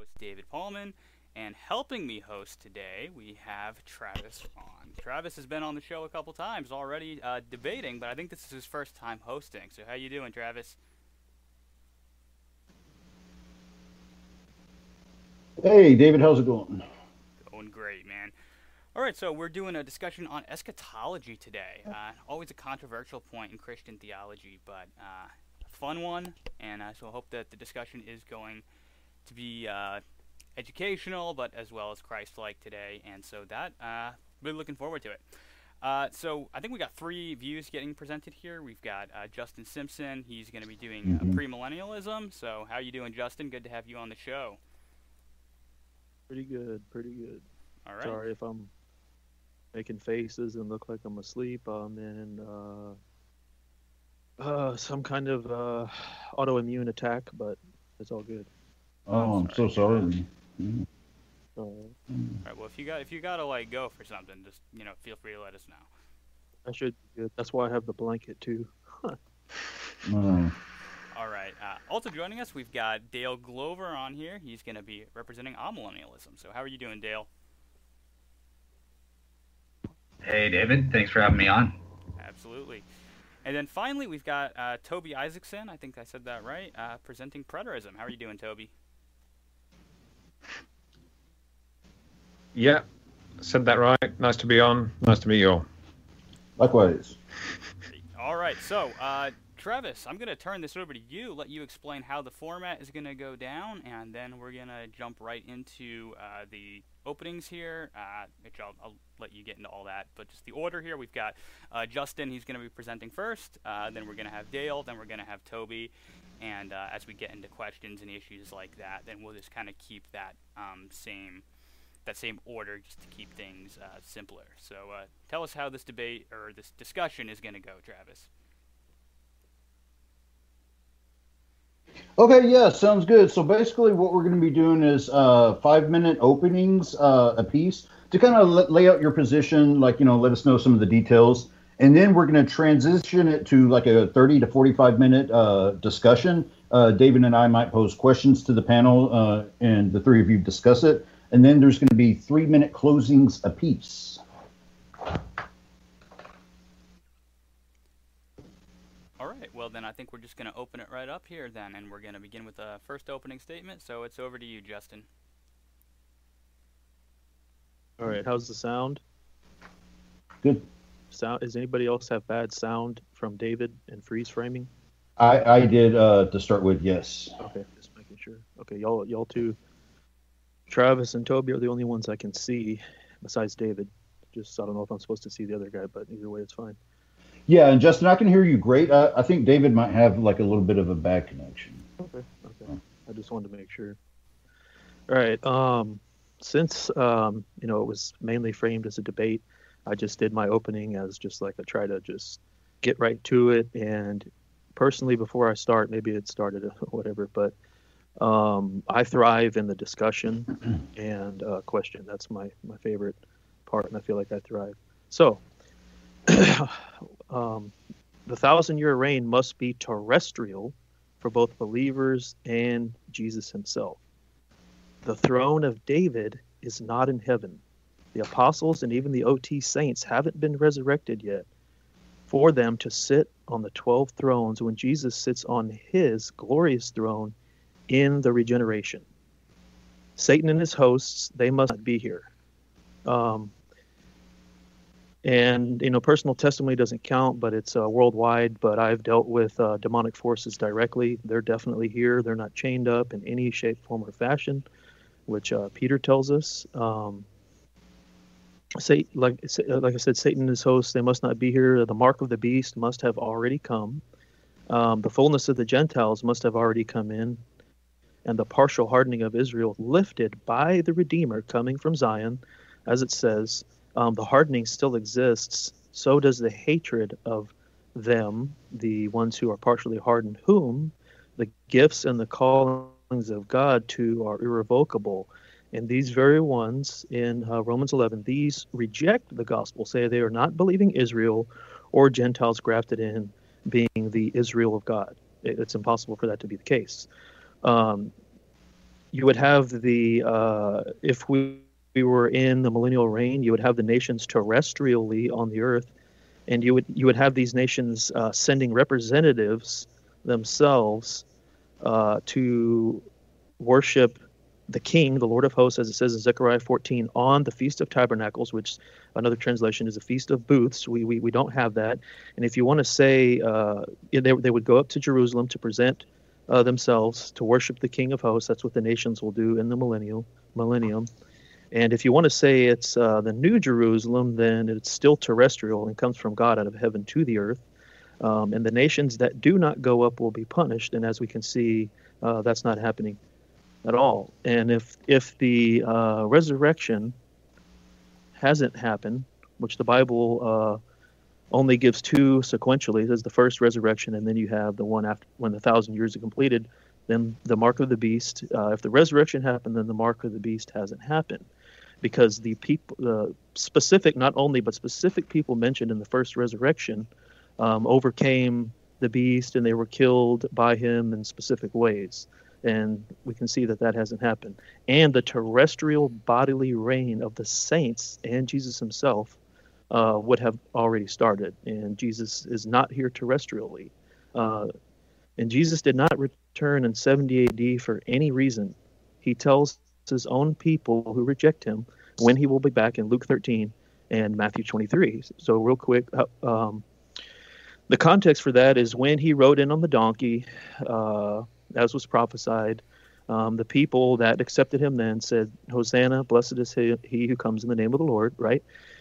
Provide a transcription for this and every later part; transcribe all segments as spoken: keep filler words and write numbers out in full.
host, David Paulman. And helping me host today, we have Travis on. Travis has been on the show a couple times already uh, debating, but I think this is his first time hosting. So how you doing, Travis? Hey, David, how's it going? Going great, man. All right, so we're doing a discussion on eschatology today. Uh, always a controversial point in Christian theology, but uh, a fun one. And uh, so I hope that the discussion is going to be uh, educational, but as well as Christ-like today. And so that, uh, really looking forward to it. Uh, so I think we got three views getting presented here. We've got uh, Justin Simpson. He's going to be doing uh, hmm premillennialism. So how you doing, Justin? Good to have you on the show. Pretty good, pretty good. All right. Sorry if I'm making faces and look like I'm asleep. I'm in uh, uh, some kind of uh, autoimmune attack, but it's all good. Oh, I'm so sorry. Mm. Uh, All right. Well, if you got if you gotta like go for something, just you know, feel free to let us know. I should be good. That's why I have the blanket too. Uh, All right. Uh, also joining us, we've got Dale Glover on here. He's going to be representing amillennialism. So how are you doing, Dale? Hey, David. Thanks for having me on. Absolutely. And then finally, we've got uh, Toby Isaacson. I think I said that right. Uh, presenting preterism. How are you doing, Toby? Yeah, said that right. Nice to be on. Nice to meet you all. Likewise. All right. So, uh, Travis, I'm going to turn this over to you, let you explain how the format is going to go down, and then we're going to jump right into uh, the openings here, uh, which I'll, I'll let you get into all that. But just the order here, we've got uh, Justin, he's going to be presenting first, uh, then we're going to have Dale, then we're going to have Toby, and uh, as we get into questions and issues like that, then we'll just kind of keep that um, same that same order just to keep things uh, simpler. So uh, tell us how this debate, or this discussion is going to go, Travis. Okay, yeah, sounds good. So basically, what we're going to be doing is uh, five-minute openings uh, a piece to kind of l- lay out your position, like you know, let us know some of the details, and then we're going to transition it to like a thirty to forty-five minute uh, discussion. Uh, David and I might pose questions to the panel, uh, and the three of you discuss it. And then there's going to be three-minute closings apiece. All right, well then I think we're just going to open it right up here then, and we're going to begin with the first opening statement. So it's over to you, Justin. all right, how's the sound? Good. Sound? Does anybody else have bad sound from David and freeze framing? I, I did uh, to start with, yes. Okay, just making sure. Okay, y'all, y'all two. Travis and Toby are the only ones I can see besides David. Just I don't know if I'm supposed to see the other guy, but either way, it's fine. Yeah, and Justin, I can hear you great. Uh, I think David might have like a little bit of a bad connection. Okay, okay. I just wanted to make sure. All right. Um, since um, you know, it was mainly framed as a debate, I just did my opening as just like I try to just get right to it. And personally, before I start, maybe it started or whatever, but um, I thrive in the discussion and uh, question. That's my my favorite part, and I feel like I thrive. So. um, the thousand year reign must be terrestrial for both believers and Jesus himself. The throne of David is not in heaven. The apostles and even the O T saints haven't been resurrected yet for them to sit on the twelve thrones when Jesus sits on his glorious throne in the regeneration. Satan and his hosts, they must not be here. Um, And, you know, personal testimony doesn't count, but it's uh, worldwide. But I've dealt with uh, demonic forces directly. They're definitely here. They're not chained up in any shape, form, or fashion, which uh, Peter tells us. Um, say, like, like I said, Satan and his hosts, they must not be here. The mark of the beast must have already come. Um, the fullness of the Gentiles must have already come in. And the partial hardening of Israel lifted by the Redeemer coming from Zion, as it says, Um, the hardening still exists. So does the hatred of them, the ones who are partially hardened, whom the gifts and the callings of God to are irrevocable. And these very ones in uh, Romans eleven, these reject the gospel, say they are not believing Israel or Gentiles grafted in, being the Israel of God. It, it's impossible for that to be the case. Um, you would have the uh, if we, we were in the millennial reign, you would have the nations terrestrially on the earth, and you would you would have these nations uh, sending representatives themselves uh, to worship the King, the Lord of Hosts, as it says in Zechariah fourteen, on the Feast of Tabernacles, which another translation is a Feast of Booths. We we, we don't have that. And if you want to say, uh, they, they would go up to Jerusalem to present uh, themselves to worship the King of Hosts. That's what the nations will do in the millennial, millennium. And if you want to say it's uh, the New Jerusalem, then it's still terrestrial and comes from God out of heaven to the earth. Um, and the nations that do not go up will be punished. And as we can see, uh, that's not happening at all. And if if the uh, resurrection hasn't happened, which the Bible uh, only gives two sequentially, there's the first resurrection, and then you have the one after when the thousand years are completed, then the mark of the beast. Uh, if the resurrection happened, then the mark of the beast hasn't happened, because the people, the specific, not only but specific people mentioned in the first resurrection, um, overcame the beast, and they were killed by him in specific ways. And we can see that that hasn't happened. And the terrestrial bodily reign of the saints and Jesus himself uh, would have already started. And Jesus is not here terrestrially. Uh, and Jesus did not return in seventy A D for any reason. He tells his own people who reject him when he will be back in Luke thirteen and Matthew twenty-three. So real quick, uh, um, the context for that is when he rode in on the donkey, uh, as was prophesied, um, the people that accepted him then said, Hosanna, blessed is he, he who comes in the name of the Lord, right?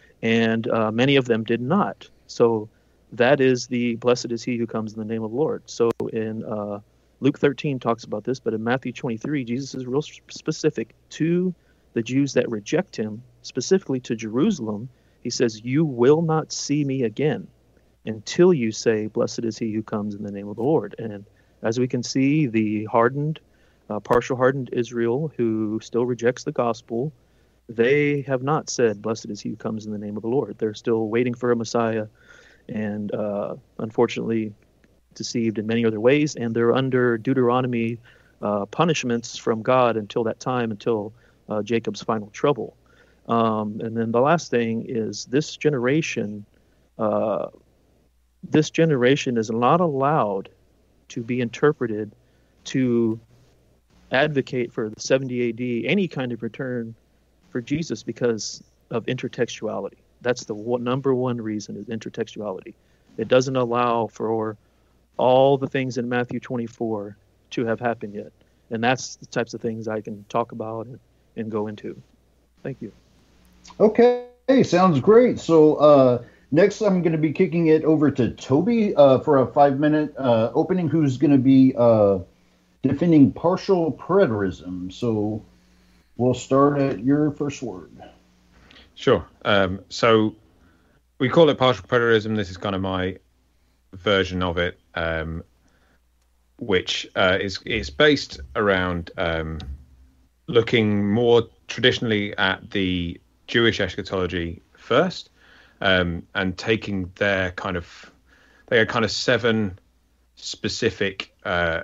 And uh, many of them did not. So that is the blessed is he who comes in the name of the Lord. So in uh, Luke thirteen talks about this, but in Matthew twenty-three, Jesus is real specific to the Jews that reject him, specifically to Jerusalem. He says, you will not see me again until you say, blessed is he who comes in the name of the Lord. And as we can see, the hardened, uh, partial hardened Israel who still rejects the gospel, they have not said, blessed is he who comes in the name of the Lord. They're still waiting for a Messiah and uh, unfortunately deceived in many other ways. And they're under Deuteronomy uh, punishments from God until that time, until uh, Jacob's final trouble. Um, and then the last thing is this generation, uh, this generation is not allowed to be interpreted to advocate for the seventy A D, any kind of return for Jesus, because of intertextuality. That's the one, number one reason is intertextuality. It doesn't allow for all the things in Matthew twenty-four to have happened yet. And that's the types of things I can talk about and, and go into. Thank you. Okay, sounds great. So, uh, next, I'm going to be kicking it over to Toby uh, for a five-minute uh, opening, who's going to be uh, defending partial preterism. So we'll start at your first word. Sure. Um, so we call it partial preterism. This is kind of my version of it, um, which uh, is is based around um, looking more traditionally at the Jewish eschatology first. Um, and taking their kind of, they had kind of seven specific uh,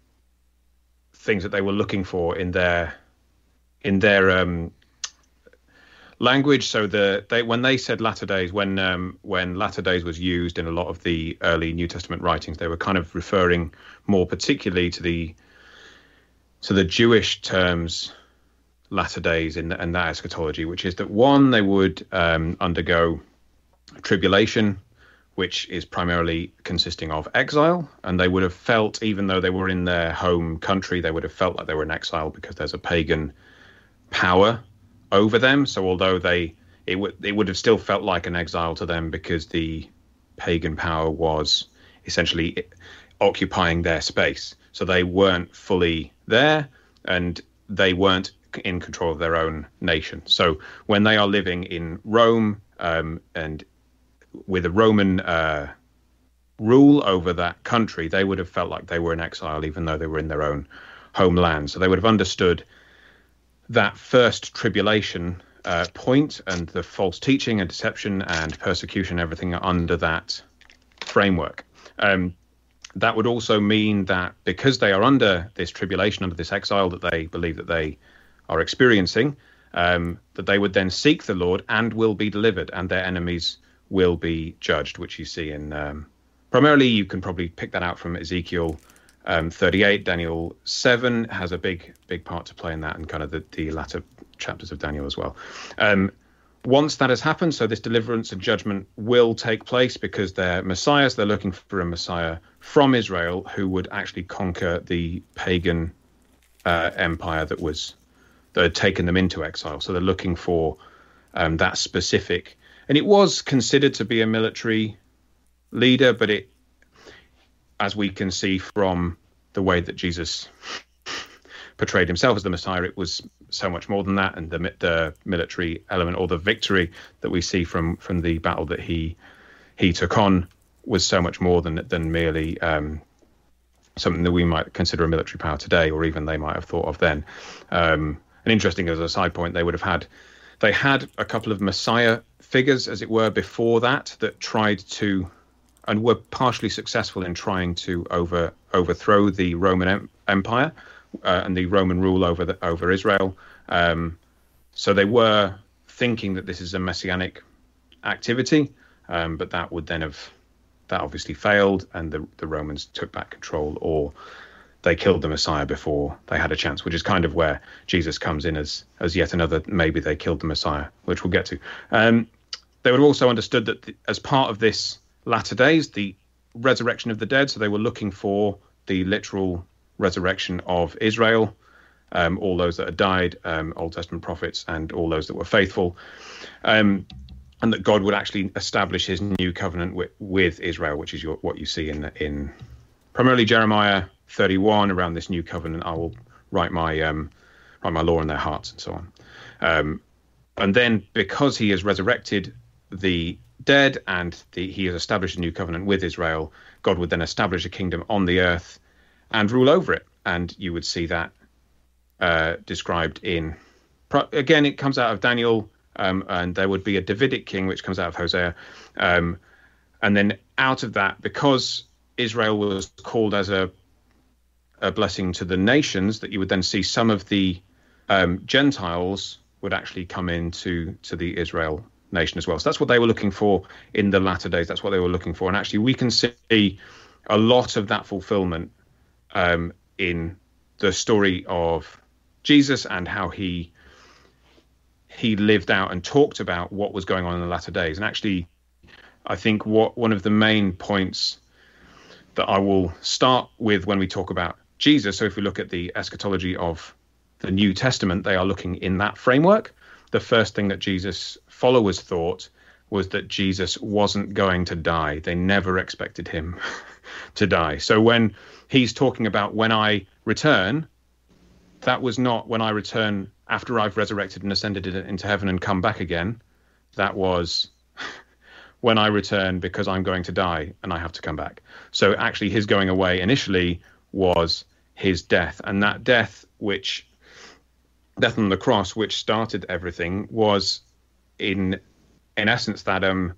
things that they were looking for in their in their um, language. So the they when they said latter days, when um, when latter days was used in a lot of the early New Testament writings, they were kind of referring more particularly to the to the Jewish terms latter days in and that eschatology, which is that one, they would um, undergo tribulation, which is primarily consisting of exile, and they would have felt, even though they were in their home country, they would have felt like they were in exile because there's a pagan power over them. So although they it would it would have still felt like an exile to them because the pagan power was essentially occupying their space. So they weren't fully there, and they weren't in control of their own nation. So when they are living in Rome um, and with a Roman uh, rule over that country, they would have felt like they were in exile, even though they were in their own homeland. So they would have understood that first tribulation uh, point and the false teaching and deception and persecution, everything under that framework. Um, that would also mean that because they are under this tribulation, under this exile that they believe that they are experiencing, um, that they would then seek the Lord and will be delivered, and their enemies will be judged, which you see in um, primarily you can probably pick that out from Ezekiel um, thirty-eight. Daniel seven has a big big part to play in that, and kind of the, the latter chapters of Daniel as well. Um, once that has happened, so this deliverance and judgment will take place because they're messiahs. They're looking for a messiah from Israel who would actually conquer the pagan uh, empire that was that had taken them into exile. So they're looking for um, that specific, and it was considered to be a military leader, but it, as we can see from the way that Jesus portrayed himself as the Messiah, it was so much more than that, and the, the military element or the victory that we see from from the battle that he he took on was so much more than than merely um, something that we might consider a military power today, or even they might have thought of then. Um, and interesting as a side point, they would have had they had a couple of Messiah figures, as it were, before that that tried to and were partially successful in trying to over overthrow the Roman em- Empire. Uh, and the Roman rule over the, over Israel. Um, so they were thinking that this is a messianic activity, um, but that would then have, that obviously failed, and the, the Romans took back control, or they killed the Messiah before they had a chance, which is kind of where Jesus comes in as as yet another, maybe they killed the Messiah, which we'll get to. Um, they would have also understood that the, as part of this latter days, the resurrection of the dead, so they were looking for the literal resurrection of Israel, um, all those that had died, um, Old Testament prophets, and all those that were faithful, um, and that God would actually establish his new covenant with, with Israel, which is your, what you see in in primarily Jeremiah thirty-one, around this new covenant. I will write my um, write my law in their hearts, and so on. Um, and then because he has resurrected the dead and the, he has established a new covenant with Israel, God would then establish a kingdom on the earth and rule over it. And you would see that uh, described in, again, it comes out of Daniel, um, and there would be a Davidic king, which comes out of Hosea. Um, and then out of that, because Israel was called as a, a blessing to the nations, that you would then see some of the um, Gentiles would actually come into to the Israel nation as well. So that's what they were looking for in the latter days. That's what they were looking for. And actually, we can see a lot of that fulfillment Um, in the story of Jesus and how he he lived out and talked about what was going on in the latter days. And actually, I think what one of the main points that I will start with when we talk about Jesus, so if we look at the eschatology of the New Testament, they are looking in that framework. The first thing that Jesus' followers thought was that Jesus wasn't going to die. They never expected him to die. So when he's talking about when I return, that was not when I return after I've resurrected and ascended into heaven and come back again. That was when I return because I'm going to die and I have to come back. So actually his going away initially was his death. And that death, which death on the cross, which started everything, was in in essence that um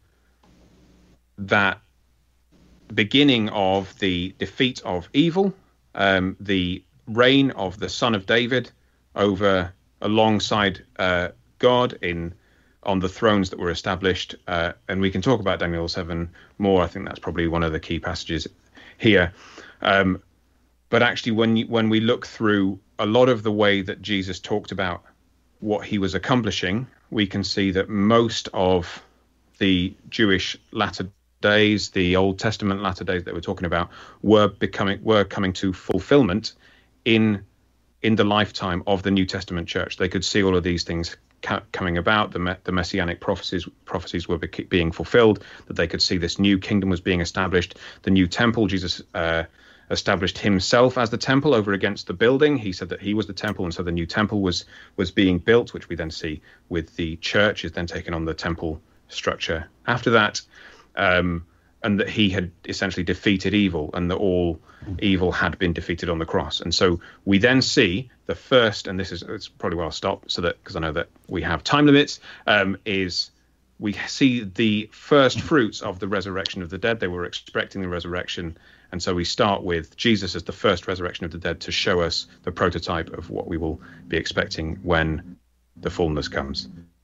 that beginning of the defeat of evil, um, the reign of the Son of David over alongside uh, God in on the thrones that were established. Uh, and we can talk about Daniel seven more. I think that's probably one of the key passages here. Um, but actually, when you, when we look through a lot of the way that Jesus talked about what he was accomplishing, we can see that most of the Jewish latter days, the Old Testament latter days that we're talking about, were becoming were coming to fulfillment in in the lifetime of the New Testament church. They could see all of these things ca- coming about. The, me- the messianic prophecies prophecies were be- being fulfilled. That they could see this new kingdom was being established. The new temple, Jesus uh, established himself as the temple over against the building. He said that he was the temple, and so the new temple was was being built, which we then see with the church is then taking on the temple structure after that. Um, and that he had essentially defeated evil, and that all evil had been defeated on the cross. And so we then see the first, and this is it's probably where I'll stop, so that because I know that we have time limits, um, is we see the first fruits of the resurrection of the dead. They were expecting the resurrection, And so we start with Jesus as the first resurrection of the dead to show us the prototype of what we will be expecting when the fullness comes.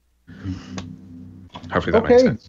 Hopefully that Okay. makes sense.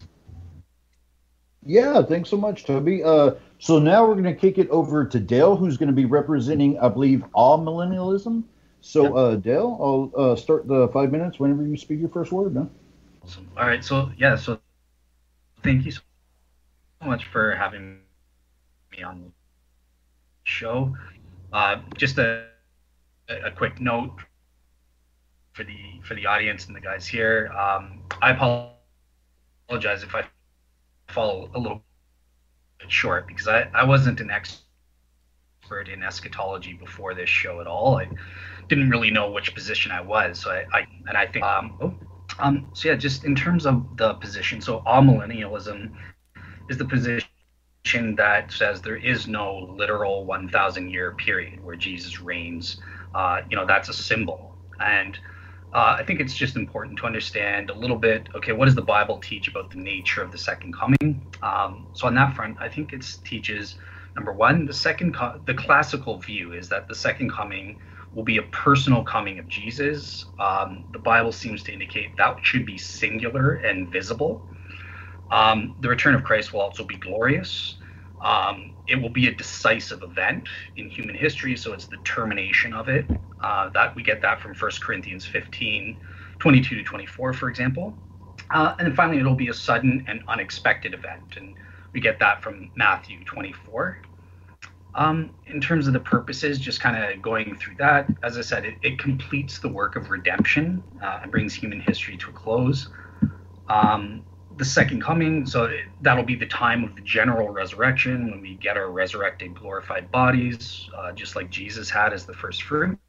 Yeah, thanks so much, Toby. Uh, so now we're going to kick it over to Dale, who's going to be representing, I believe, all millennialism. So, uh, Dale, I'll uh, start the five minutes whenever you speak your first word. No? Awesome. All right. So, yeah, so thank you so much for having me on the show. Uh, just a, a quick note for the for the audience and the guys here. Um, I apologize if I fall a little bit short, because I, I wasn't an expert in eschatology before this show at all. I didn't really know which position I was. So I, I and I think um, oh, um so yeah, just in terms of the position, so amillennialism is the position that says there is no literal one thousand year period where Jesus reigns. Uh, you know, that's a symbol. And uh, I think it's just important to understand a little bit, okay, what does the Bible teach about the nature of the second coming? Um, so on that front, I think it teaches, number one, the second, co- the classical view is that the second coming will be a personal coming of Jesus. Um, the Bible seems to indicate that should be singular and visible. Um, the return of Christ will also be glorious. Um, it will be a decisive event in human history, so it's the termination of it. Uh, that we get that from First Corinthians fifteen, twenty-two to twenty-four, for example. Uh, and then finally, it'll be a sudden and unexpected event, and we get that from Matthew twenty-four. Um, in terms of the purposes, just kind of going through that, as I said, it, it completes the work of redemption uh, and brings human history to a close. Um, the second coming, so it, that'll be the time of the general resurrection when we get our resurrected, glorified bodies, uh, just like Jesus had as the first fruits.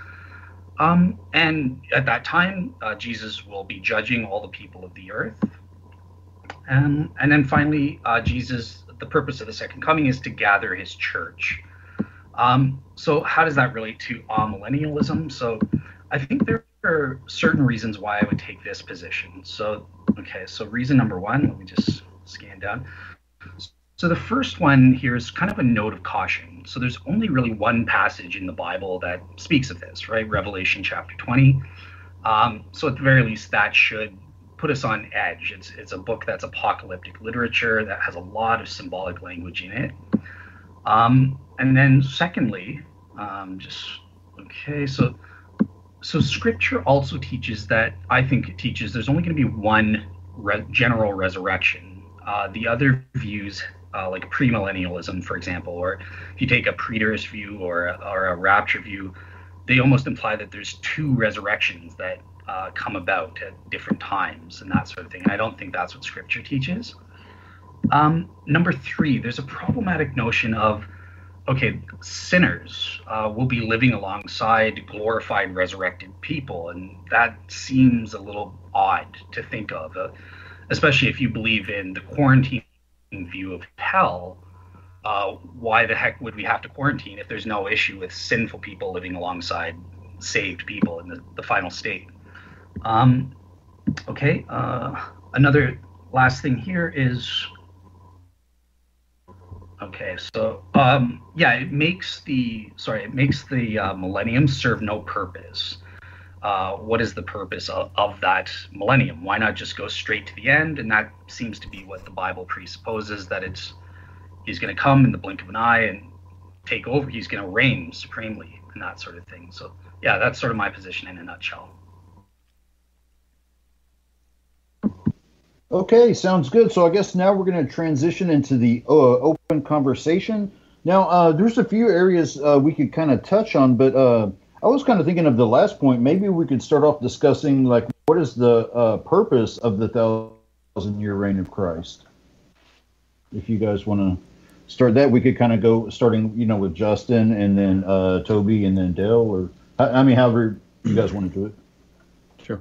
Um, and at that time, uh, Jesus will be judging all the people of the earth. And, and then finally, uh, Jesus, the purpose of the second coming is to gather his church. Um, so how does that relate to amillennialism? So I think there are certain reasons why I would take this position. So, okay, so reason number one, let me just scan down. So the first one here is kind of a note of caution. So there's only really one passage in the Bible that speaks of this, right? Revelation chapter twenty. Um, so at the very least, that should put us on edge. It's it's a book that's apocalyptic literature that has a lot of symbolic language in it. Um, and then secondly, um, just, okay, so so scripture also teaches that, I think it teaches there's only going to be one re- general resurrection. Uh, the other views, uh, like premillennialism, for example, or if you take a preterist view or a, or a rapture view, they almost imply that there's two resurrections that uh, come about at different times and that sort of thing. And I don't think that's what scripture teaches. Um, number three, there's a problematic notion of, okay, sinners uh, will be living alongside glorified, resurrected people. And that seems a little odd to think of, uh, especially if you believe in the quarantine view of hell. Uh, why the heck would we have to quarantine if there's no issue with sinful people living alongside saved people in the, the final state? Um, okay, uh, another last thing here is, okay, so um, yeah, it makes the, sorry, it makes the uh, millennium serve no purpose. Uh, what is the purpose of, of that millennium? Why not just go straight to the end? And that seems to be what the Bible presupposes, that it's, he's going to come in the blink of an eye and take over. He's going to reign supremely and that sort of thing. So yeah, that's sort of my position in a nutshell. Okay, sounds good. So I guess now we're going to transition into the uh, open conversation. Now, uh, there's a few areas uh, we could kind of touch on, but uh, I was kind of thinking of the last point. Maybe we could start off discussing, like, what is the uh, purpose of the thousand-year reign of Christ? If you guys want to start that, we could kind of go starting, you know, with Justin and then uh, Toby and then Dale, or I, I mean, however you guys want to do it. Sure.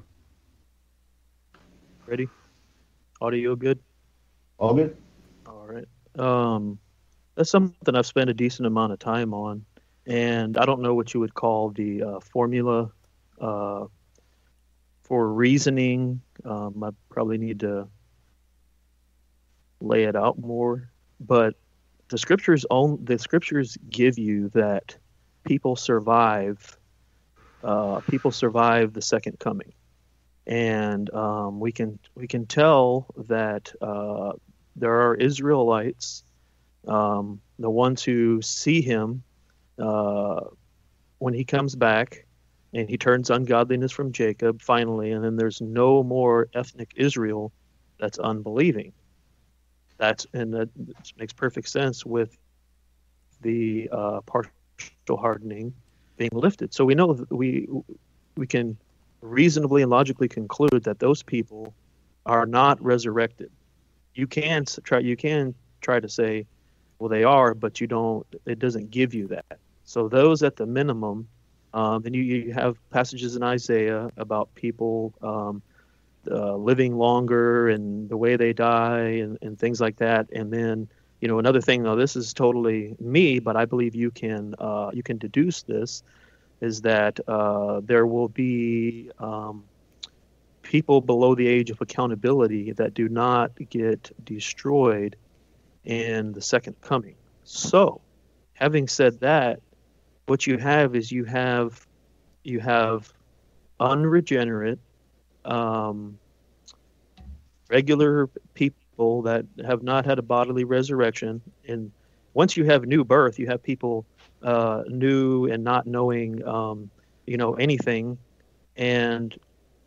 Ready? Audio good? All good? All right. Um, that's something I've spent a decent amount of time on, and I don't know what you would call the uh, formula uh, for reasoning. Um, I probably need to lay it out more, but the scriptures own the scriptures give you that people survive. Uh, people survive the second coming, and um, we can we can tell that uh, there are Israelites, um, the ones who see him uh, when he comes back, and he turns ungodliness from Jacob finally, and then there's no more ethnic Israel that's unbelieving. That's and that makes perfect sense with the uh, partial hardening being lifted. So we know that we we can reasonably and logically conclude that those people are not resurrected. You can try you can try to say, well, they are, but you don't. It doesn't give you that. So those at the minimum, um, and you, you have passages in Isaiah about people um, uh, living longer and the way they die and, and things like that. And then, you know, another thing, though, this is totally me, but I believe you can uh, you can deduce this, is that uh, there will be um, people below the age of accountability that do not get destroyed in the second coming. So, having said that, what you have is you have you have unregenerate, um, regular people that have not had a bodily resurrection. And once you have new birth, you have people uh, new and not knowing, um, you know, anything, and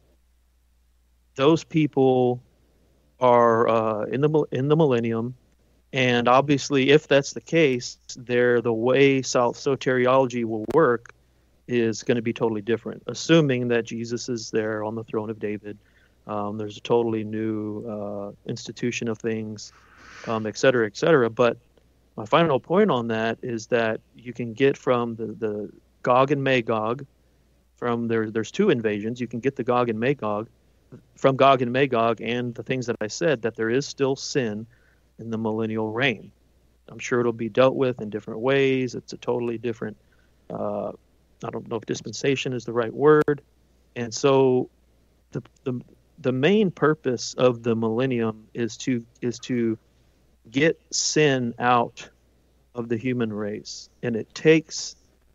those people are uh, in the in the millennium. And obviously, if that's the case, there the way soteriology will work is going to be totally different. Assuming that Jesus is there on the throne of David, um, there's a totally new uh, institution of things, um, et cetera, et cetera. But my final point on that is that you can get from the, the Gog and Magog, from there. There's two invasions. You can get the Gog and Magog from Gog and Magog, and the things that I said, that there is still sin in the millennial reign. I'm sure it'll be dealt with in different ways. It's a totally different, uh, I don't know if dispensation is the right word. And so the, the the main purpose of the millennium is to is to get sin out of the human race. And it takes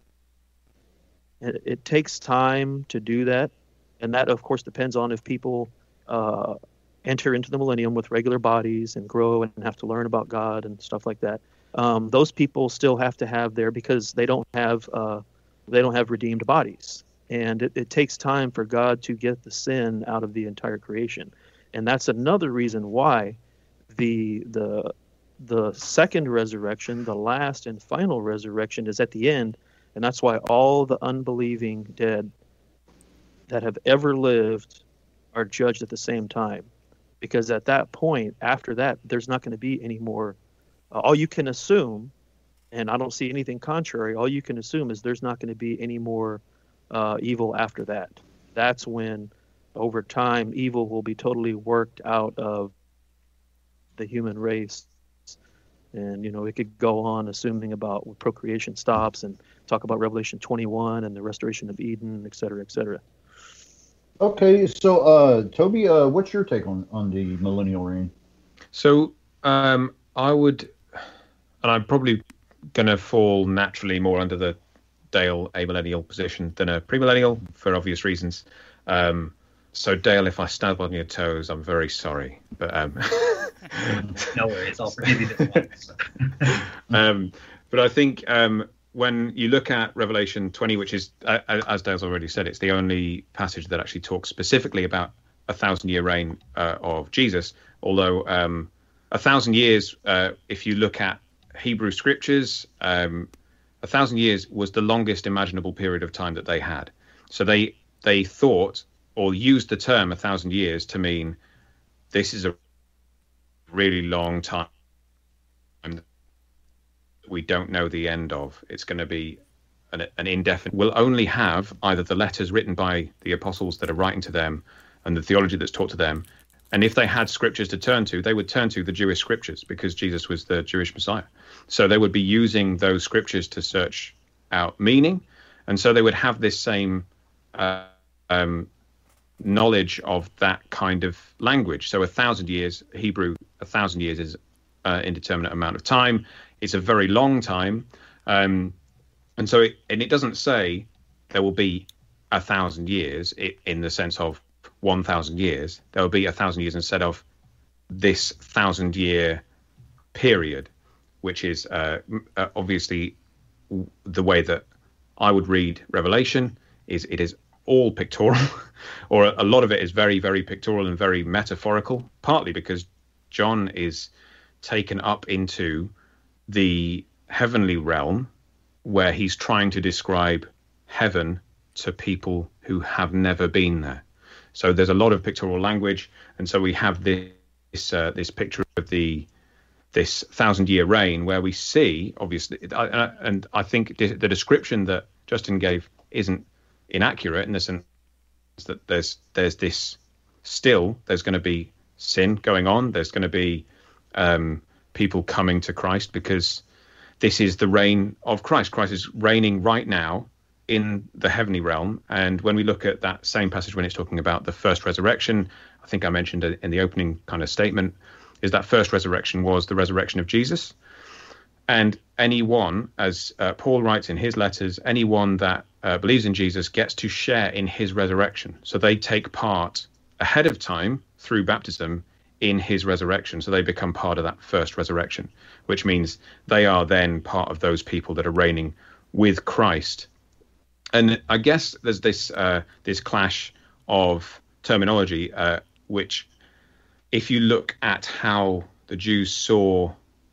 it, it takes time to do that. And that, of course, depends on if people uh, enter into the millennium with regular bodies and grow and have to learn about God and stuff like that. Um, those people still have to have their, because they don't have uh, they don't have redeemed bodies, and it, it takes time for God to get the sin out of the entire creation, and that's another reason why the the the second resurrection, the last and final resurrection, is at the end, and that's why all the unbelieving dead that have ever lived are judged at the same time. Because at that point, after that, there's not going to be any more. Uh, all you can assume, and I don't see anything contrary, all you can assume is there's not going to be any more uh, evil after that. That's when, over time, evil will be totally worked out of the human race. And, you know, it could go on assuming about when procreation stops and talk about Revelation twenty-one and the restoration of Eden, et cetera, et cetera. Okay, so uh, Toby, uh, what's your take on, on the millennial reign? So um, I would, and I'm probably going to fall naturally more under the Dale amillennial position than a premillennial for obvious reasons. Um, so Dale, if I stab on your toes, I'm very sorry. But um, no worries, I'll forgive you this one. um, but I think um, when you look at Revelation twenty, which is, uh, as Dale's already said, it's the only passage that actually talks specifically about a thousand-year reign uh, of Jesus. Although um, a thousand years, uh, if you look at Hebrew scriptures, um, a thousand years was the longest imaginable period of time that they had. So they they thought or used the term a thousand years to mean this is a really long time we don't know the end of. It's going to be an, an indefinite. We'll only have either the letters written by the apostles that are writing to them and the theology that's taught to them. And if they had scriptures to turn to, they would turn to the Jewish scriptures because Jesus was the Jewish Messiah. So they would be using those scriptures to search out meaning. And so they would have this same uh, um, knowledge of that kind of language. So a thousand years, Hebrew, a thousand years is an indeterminate amount of time. it's a very long time, um, and so it, and it doesn't say there will be a thousand years it, in the sense of one thousand years. There will be a thousand years instead of this thousand year period, which is uh, uh, obviously the way that I would read Revelation. Is it is all pictorial, or a lot of it is very, very pictorial and very metaphorical, partly because John is taken up into the heavenly realm where he's trying to describe heaven to people who have never been there. So there's a lot of pictorial language, and so we have this uh, this picture of the this thousand year reign where we see, obviously, and I think the description that Justin gave isn't inaccurate in the sense that there's there's this still there's going to be sin going on. There's going to be um, people coming to Christ because this is the reign of Christ. Christ is reigning right now in the heavenly realm. And when we look at that same passage when it's talking about the first resurrection, I think I mentioned it in the opening kind of statement, is that first resurrection was the resurrection of Jesus. And anyone, as uh, Paul writes in his letters, anyone that uh, believes in Jesus gets to share in his resurrection. So they take part ahead of time through baptism in his resurrection. So they become part of that first resurrection, which means they are then part of those people that are reigning with Christ. And I guess there's this uh, this clash of terminology, uh, which if you look at how the Jews saw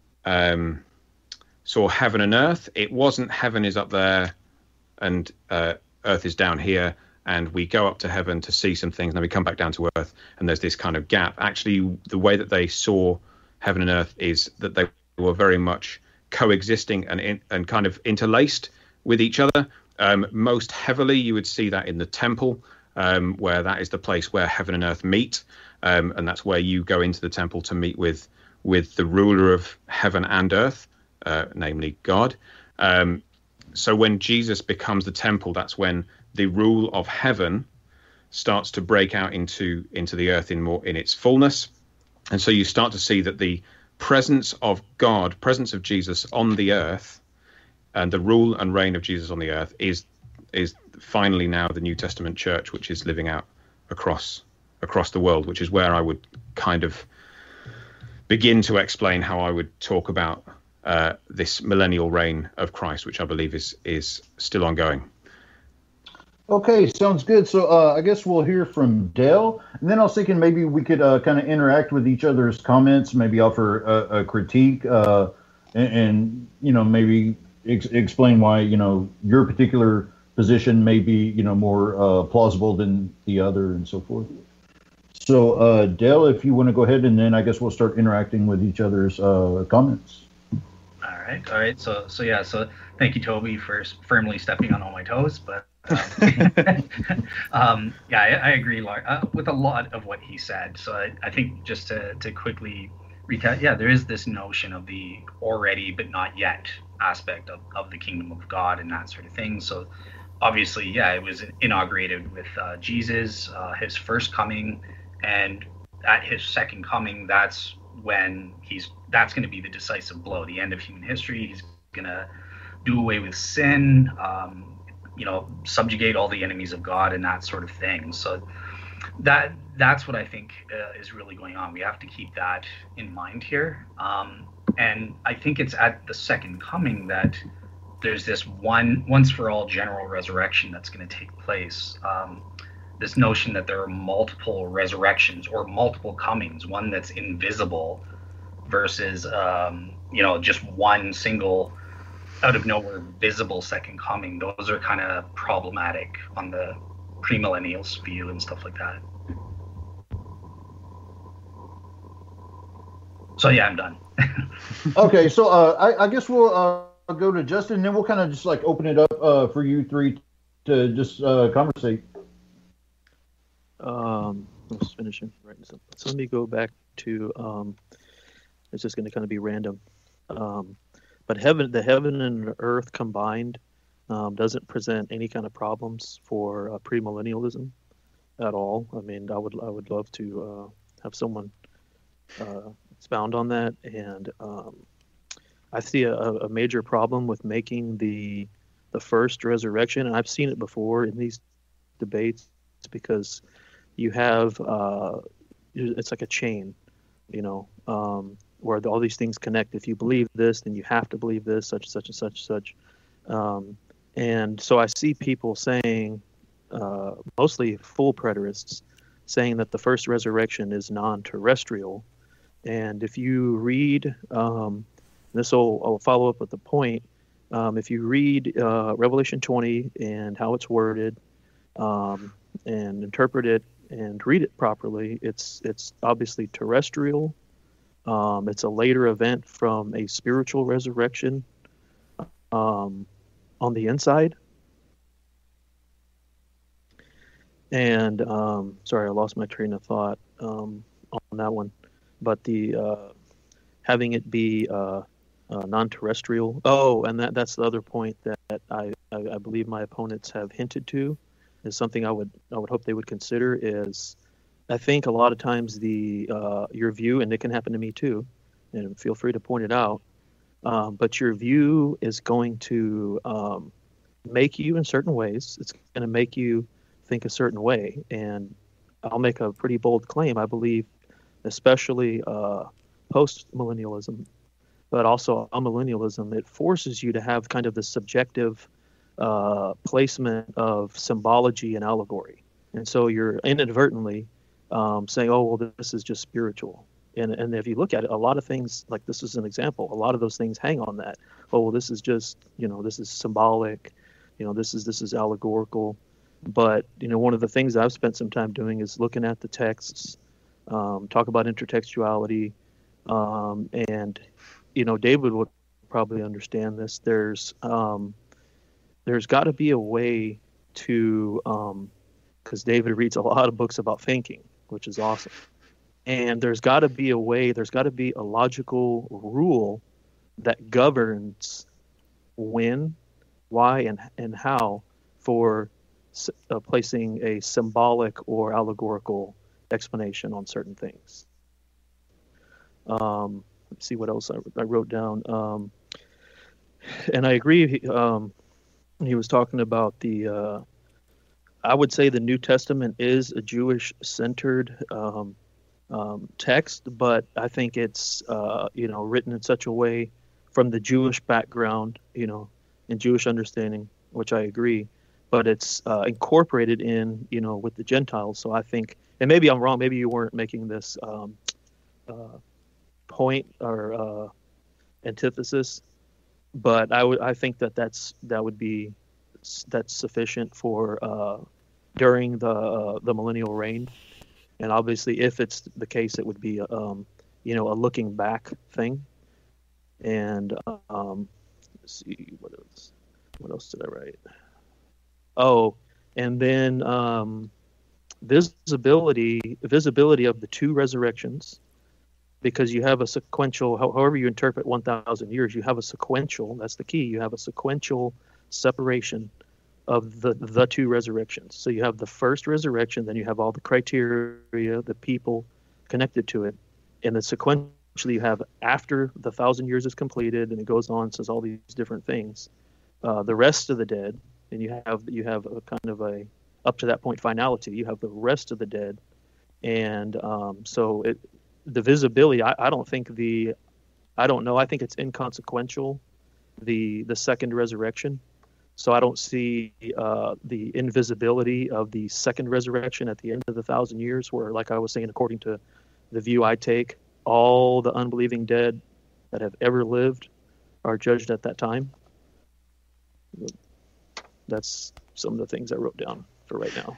um, saw heaven and earth, it wasn't heaven is up there and uh, earth is down here, and we go up to heaven to see some things, and then we come back down to earth, and there's this kind of gap. Actually, the way that they saw heaven and earth is that they were very much coexisting and in, and kind of interlaced with each other. Um, most heavily, you would see that in the temple, um, where that is the place where heaven and earth meet, um, and that's where you go into the temple to meet with with the ruler of heaven and earth, uh, namely God. Um, so when Jesus becomes the temple, that's when the rule of heaven starts to break out into into the earth in more in its fullness, and so you start to see that the presence of God, presence of Jesus on the earth, and the rule and reign of Jesus on the earth is is finally now the New Testament church, which is living out across across the world, which is where I would kind of begin to explain how I would talk about uh, this millennial reign of Christ, which I believe is is still ongoing. Okay, sounds good. So uh, I guess we'll hear from Dale, and then I was thinking maybe we could uh, kind of interact with each other's comments, maybe offer a, a critique, uh, and, and you know maybe ex- explain why you know your particular position may be you know more uh, plausible than the other, and so forth. So uh, Dale, if you want to go ahead, and then I guess we'll start interacting with each other's uh, comments. All right, all right. So so yeah. So thank you, Toby, for firmly stepping on all my toes, but. um, um, yeah, I, I agree uh, with a lot of what he said. So I, I think just to, to quickly recap, yeah, there is this notion of the already but not yet aspect of, of the kingdom of God and that sort of thing. So obviously, yeah, it was inaugurated with uh, Jesus, uh, his first coming, and at his second coming, that's when he's that's going to be the decisive blow, the end of human history. He's going to do away with sin. Um, you know, subjugate all the enemies of God and that sort of thing. So that that's what I think uh, is really going on. We have to keep that in mind here. Um, and I think it's at the second coming that there's this one once for all general resurrection that's going to take place. Um, this notion that there are multiple resurrections or multiple comings, one that's invisible versus, um, you know, just one single out of nowhere visible second coming. Those are kind of problematic on the premillennials view and stuff like that. So yeah, I'm done. Okay, so uh, I, I guess we'll uh, go to Justin, and then we'll kind of just like open it up uh, for you three to just uh, conversate. Um, I was finishing writing something. So let me go back to. Um, it's just going to kind of be random. Um, But heaven, the heaven and earth combined um, doesn't present any kind of problems for uh, premillennialism at all. I mean, I would I would love to uh, have someone uh, expound on that. And um, I see a, a major problem with making the the first resurrection, and I've seen it before in these debates, because you have uh, it's like a chain, you know, um, where all these things connect. If you believe this, then you have to believe this, such such and such such. Um, and so I see people saying, uh, mostly full preterists, saying that the first resurrection is non-terrestrial. And if you read, um, this will I'll follow up with the point. Um, if you read uh, Revelation twenty and how it's worded, um, and interpret it and read it properly, it's it's obviously terrestrial. Um, it's a later event from a spiritual resurrection um, on the inside. And um, sorry, I lost my train of thought um, on that one. But the uh, having it be uh, uh, non-terrestrial. Oh, and that that's the other point that I, I I believe my opponents have hinted to, is something I would I would hope they would consider. Is I think a lot of times the uh, your view, and it can happen to me too, and feel free to point it out. Um, but your view is going to um, make you in certain ways. It's going to make you think a certain way, and I'll make a pretty bold claim. I believe, especially uh, post-millennialism, but also amillennialism, it forces you to have kind of the subjective uh, placement of symbology and allegory. And so you're inadvertently um, saying, oh, well, this is just spiritual. And and if you look at it, a lot of things, like this is an example, a lot of those things hang on that. Oh, well, this is just, you know, this is symbolic, you know, this is this is allegorical. But, you know, one of the things I've spent some time doing is looking at the texts, um, talk about intertextuality, um, and, you know, David would probably understand this. There's um, there's got to be a way to, because um, David reads a lot of books about thinking, which is awesome. And there's got to be a way, there's got to be a logical rule that governs when, why, and and how for uh, placing a symbolic or allegorical explanation on certain things. Um, let's see what else I, I wrote down. Um, and I agree. Um, he was talking about the. Uh, I would say the New Testament is a Jewish-centered um, um, text, but I think it's uh, you know written in such a way from the Jewish background, you know, and Jewish understanding, which I agree. But it's uh, incorporated in, you know, with the Gentiles. So I think, and maybe I'm wrong. Maybe you weren't making this um, uh, point or uh, antithesis, but I would I think that that's that would be that's sufficient for uh, during the uh, the millennial reign. And obviously, if it's the case, it would be um, you know a looking back thing. And um, let's see what else. What else did I write? Oh, and then um, visibility visibility of the two resurrections, because you have a sequential, however you interpret one thousand years, you have a sequential, that's the key, you have a sequential separation of the, the two resurrections. So you have the first resurrection, then you have all the criteria, the people connected to it, and then sequentially you have after the thousand years is completed, and it goes on, says all these different things, uh, the rest of the dead. And you have you have a kind of a up to that point finality. You have the rest of the dead, and um, so it the visibility. I, I don't think the I don't know. I think it's inconsequential, the the second resurrection. So I don't see uh, the invisibility of the second resurrection at the end of the thousand years, where, like I was saying, according to the view I take, all the unbelieving dead that have ever lived are judged at that time. That's some of the things I wrote down for right now.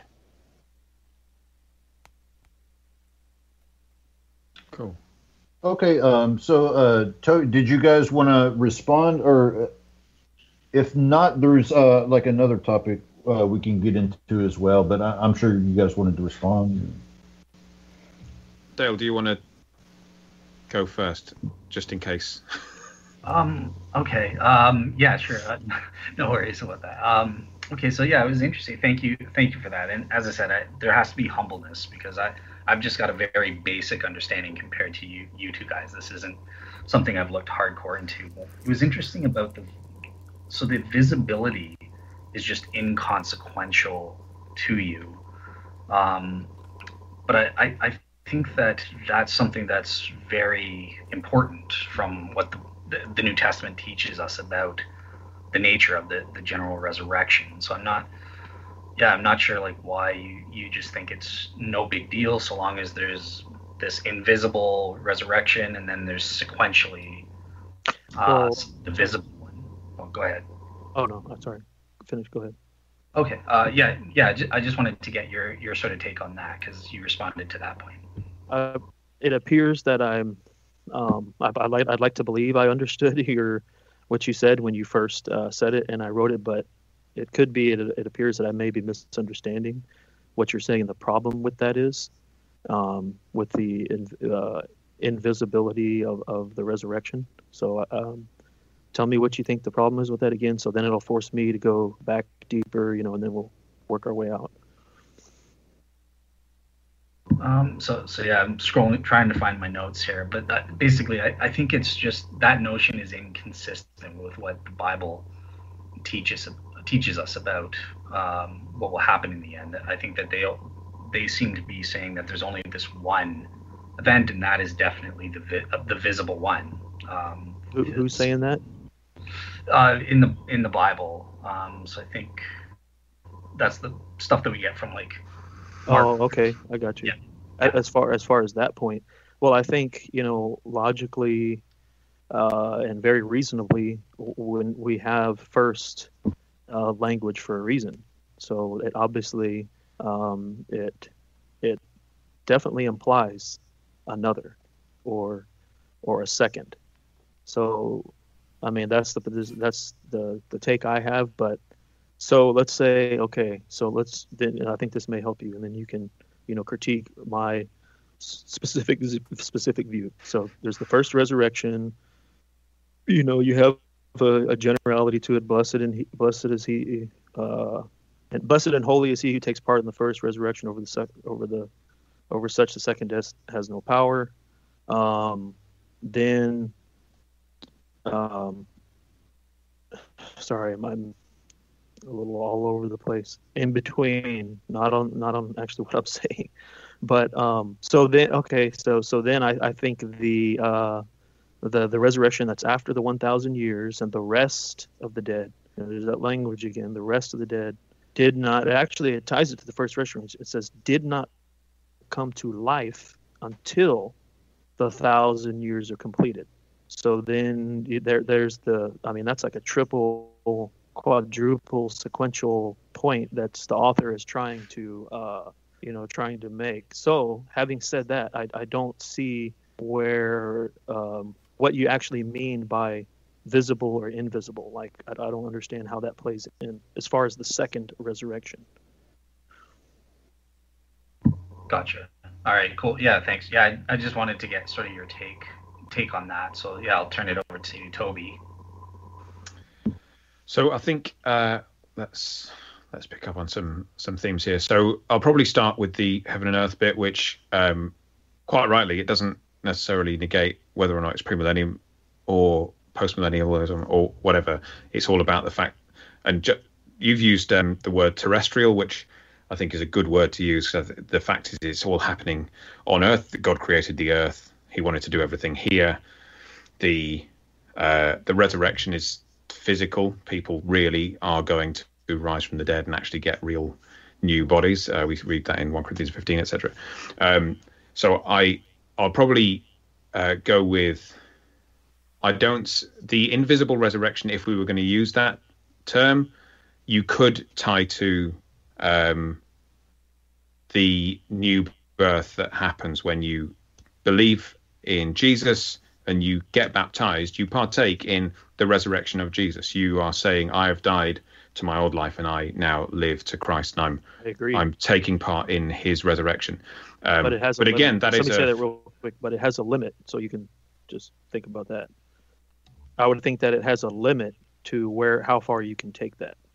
Cool. Okay, um, so uh, to, did you guys want to respond, or if not, there's uh, like another topic uh, we can get into as well. But I, I'm sure you guys wanted to respond. Dale, do you want to go first, just in case? Um, okay. Um, yeah, sure. Uh, no worries about that. Um, Okay, so yeah, it was interesting. Thank you, thank you for that. And as I said, I, there has to be humbleness because I, I've just got a very basic understanding compared to you, you two guys. This isn't something I've looked hardcore into. But it was interesting about the, so the visibility is just inconsequential to you. Um, but I, I, I think that that's something that's very important from what the, the, the New Testament teaches us about the nature of the, the general resurrection. So I'm not, yeah, I'm not sure like why you, you just think it's no big deal so long as there's this invisible resurrection and then there's sequentially uh, Well, the visible one. Oh, go ahead. Oh no, I'm sorry. Finish. Go ahead. Okay. Uh, yeah, yeah. I ju- I just wanted to get your, your sort of take on that because you responded to that point. Uh, it appears that I'm. Um, I, I like. I'd like to believe I understood your what you said when you first uh, said it, and I wrote it, but it could be. It, it appears that I may be misunderstanding what you're saying. The problem with that is um, with the in, uh, invisibility of, of the resurrection. So, um, tell me what you think the problem is with that again. So then it'll force me to go back deeper, you know, and then we'll work our way out. Um, so, so yeah, I'm scrolling, trying to find my notes here, but that, basically, I, I think it's just that notion is inconsistent with what the Bible teaches teaches us about um, what will happen in the end. I think that they they seem to be saying that there's only this one event, and that is definitely the vi- the visible one. Um, Who, who's saying that? Uh, in the in the Bible. Um, so I think that's the stuff that we get from like. Mark. Oh, okay, I got you. Yeah. As far as far as that point, well, I think you know logically uh, and very reasonably, when we have first uh, language for a reason, so it obviously um, it it definitely implies another or or a second. So, I mean that's the that's the the take I have, but. So let's say, okay, so let's then I think this may help you, and then you can, you know, critique my specific specific view. So there's the first resurrection. You know, you have a, a generality to it. Blessed and he, blessed is he, uh, and blessed and holy is he who takes part in the first resurrection. Over the sec, over the over such the second death has no power. Um, then, um, sorry, I'm. a little all over the place in between, not on not on actually what I'm saying, but um so then okay so so then I, I think the uh the the resurrection that's after the one thousand years and the rest of the dead, and there's that language again, the rest of the dead did not, actually it ties it to the first resurrection. It says did not come to life until the thousand years are completed. So then there there's the I mean that's like a triple quadruple sequential point that's the author is trying to uh you know trying to make. So having said that, I, I don't see where um what you actually mean by visible or invisible. Like I, I don't understand how that plays in as far as the second resurrection. Gotcha. All right, cool. Yeah, thanks. Yeah, I, I just wanted to get sort of your take take on that. So yeah, I'll turn it over to you, Toby. So I think uh, let's let's pick up on some some themes here. So I'll probably start with the heaven and earth bit, which um, quite rightly it doesn't necessarily negate whether or not it's premillennium or postmillennialism or whatever. It's all about the fact, and ju- you've used um, the word terrestrial, which I think is a good word to use. So the fact is, it's all happening on Earth. God created the Earth. He wanted to do everything here. The uh, the resurrection is physical. People really are going to rise from the dead and actually get real new bodies. Uh, we read that in First Corinthians fifteen, et cetera. Um, so I, I'll probably uh, go with, I don't, the invisible resurrection, if we were going to use that term, you could tie to um, the new birth that happens when you believe in Jesus and you get baptized. You partake in the resurrection of Jesus. You are saying, I have died to my old life and I now live to Christ, and I'm I agree. I'm taking part in his resurrection. Um, but it has. But a again, limit. that Somebody is say a, that real quick. But it has a limit, so you can just think about that. I would think that it has a limit to where how far you can take that.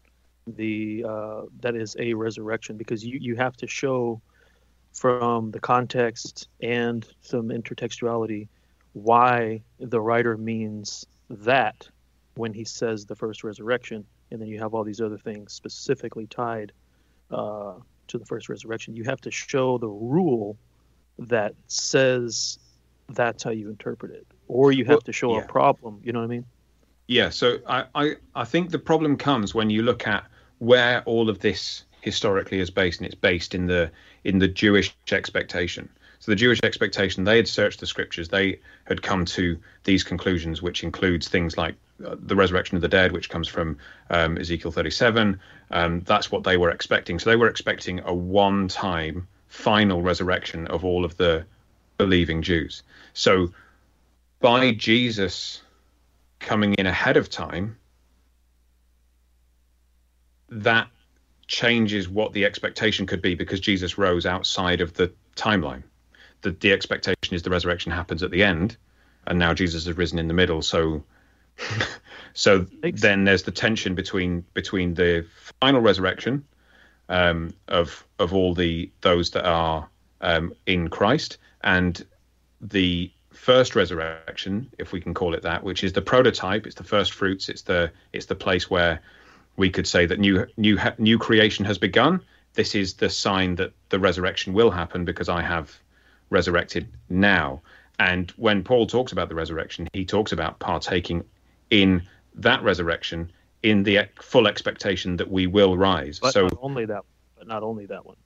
the uh, that is a resurrection, because you, you have to show from the context and some intertextuality why the writer means that when he says the first resurrection, and then you have all these other things specifically tied uh, to the first resurrection. You have to show the rule that says that's how you interpret it, or you have Well, to show yeah. a problem. You know what I mean? Yeah, so I, I, I think the problem comes when you look at where all of this historically is based, and it's based in the in the Jewish expectation. So the Jewish expectation, they had searched the scriptures, they had come to these conclusions, which includes things like uh, the resurrection of the dead, which comes from um, Ezekiel thirty-seven. Um, that's what they were expecting. So they were expecting a one-time final resurrection of all of the believing Jews. So by Jesus coming in ahead of time, that changes what the expectation could be, because Jesus rose outside of the timeline. The, the expectation is the resurrection happens at the end, and now Jesus has risen in the middle. So, so Thanks. then there's the tension between between the final resurrection um, of of all the those that are um, in Christ, and the first resurrection, if we can call it that, which is the prototype. It's the first fruits. It's the it's the place where we could say that new new new creation has begun. This is the sign that the resurrection will happen, because I have resurrected now. And when Paul talks about the resurrection, he talks about partaking in that resurrection in the ex- full expectation that we will rise. But So not only that, but not only that one.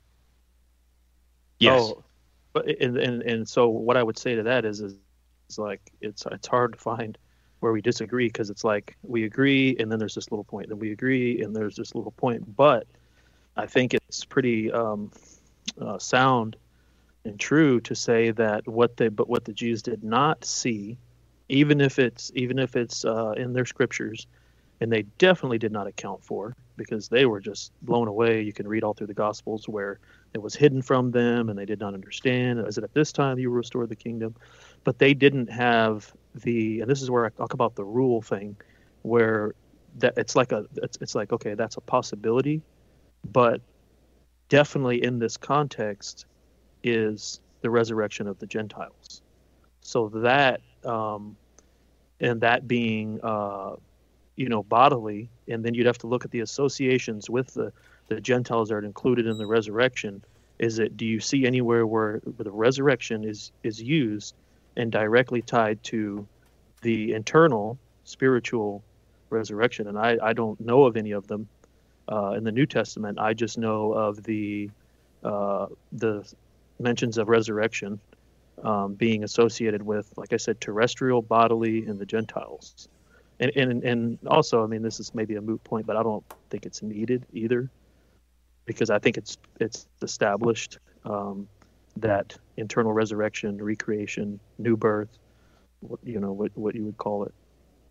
yes, Oh, but and, and and so what I would say to that is is, is like it's it's hard to find where we disagree, because it's like we agree and then there's this little point, then we agree and there's this little point. But I think it's pretty um, uh, sound and true to say that what they but what the Jews did not see, even if it's even if it's uh, in their scriptures, and they definitely did not account for, because they were just blown away. You can read all through the Gospels where it was hidden from them and they did not understand. Is it at this time you will restore the kingdom? But they didn't have the, and this is where I talk about the rule thing, where that it's like a, it's, it's like, okay, that's a possibility, but definitely in this context is the resurrection of the Gentiles. So that, um, and that being, uh, you know, bodily, and then you'd have to look at the associations with the, the Gentiles that are included in the resurrection. Is it, do you see anywhere where, where the resurrection is, is used and directly tied to the internal spiritual resurrection? And I, I don't know of any of them uh, in the New Testament. I just know of the uh, the mentions of resurrection um, being associated with, like I said, terrestrial, bodily, and the Gentiles. And, and and also, I mean, this is maybe a moot point, but I don't think it's needed either, because I think it's it's established um, that internal resurrection, recreation, new birth, you know, what what you would call it.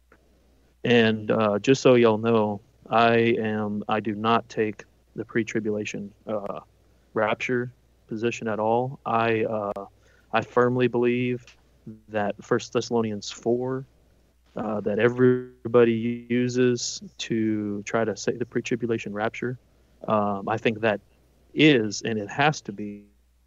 And uh, just so y'all know, I am I do not take the pre-tribulation uh, rapture position at all. I uh, I firmly believe that First Thessalonians four. Uh, that everybody uses to try to say the pre-tribulation rapture. Um, I think that is, and it has to be,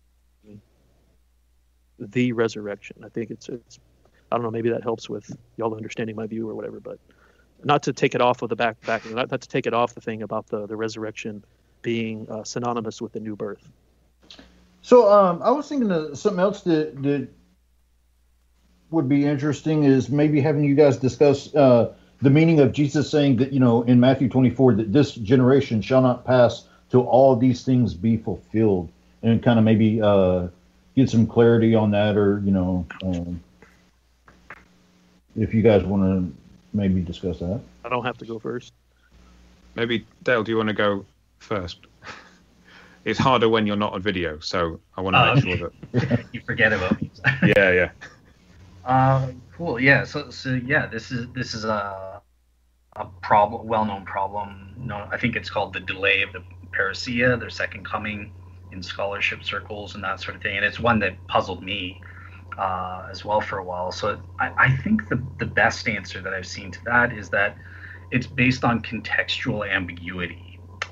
the resurrection. I think it's, it's, I don't know, maybe that helps with y'all understanding my view or whatever, but not to take it off of the back, back not, not to take it off the thing about the, the resurrection being uh, synonymous with the new birth. So um, I was thinking of something else that, that would be interesting is maybe having you guys discuss uh, the meaning of Jesus saying that, you know, in Matthew twenty-four, that this generation shall not pass till all these things be fulfilled, and kind of maybe uh, get some clarity on that, or, you know, um, if you guys want to maybe discuss that. I don't have to go first. maybe Dale, do you want to go first? It's harder when you're not on video, so I want to Uh, make sure that. You forget about me. Yeah, yeah. Uh, cool. Yeah. So, so yeah, this is this is a a problem, well-known problem. No, I think it's called the delay of the parousia, their second coming, in scholarship circles and that sort of thing. And it's one that puzzled me uh, as well for a while. So I, I think the the best answer that I've seen to that is that it's based on contextual ambiguity.